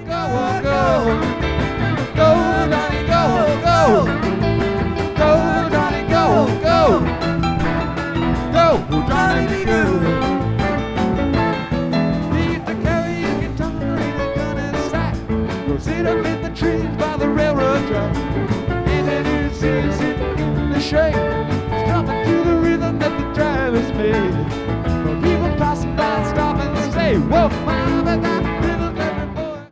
go, go. Go, Johnny, go, go. Go, Johnny, go, go. Go, Johnny, go. He used to carry his guitar and a gun and a sack. Go sit up in the trees by the railroad track. And then he'd sit in the shade.